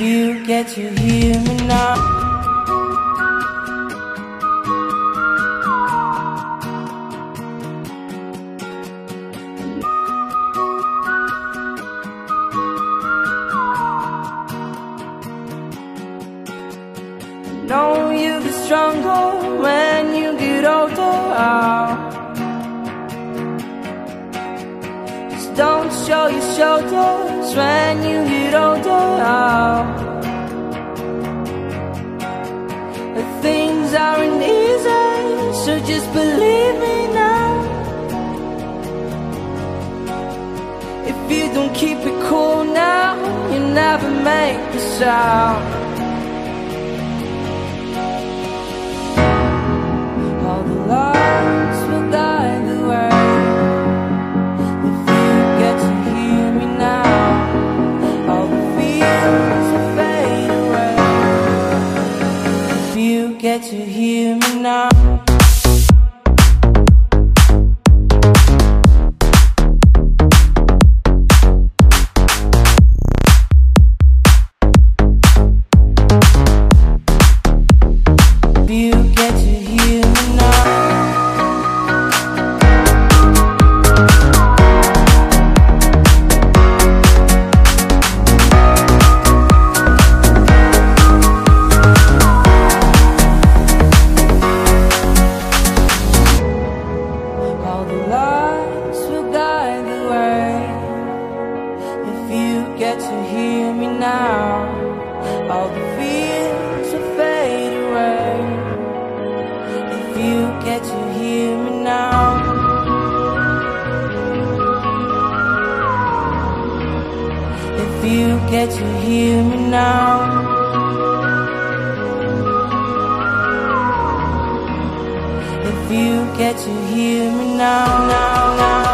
you get to hear me now. Know you get stronger when you get older. Just don't show your shoulders when you get older. Things aren't easy, so just believe me now. If you don't keep it cool now, you never make the sound. All the lights will guide the way. If you get to hear me now, all the fears will fade away. If you get to hear me now. Get to hear me now, all the fears will fade away. If you get to hear me now. If you get to hear me now. If you get to hear me now, now, now.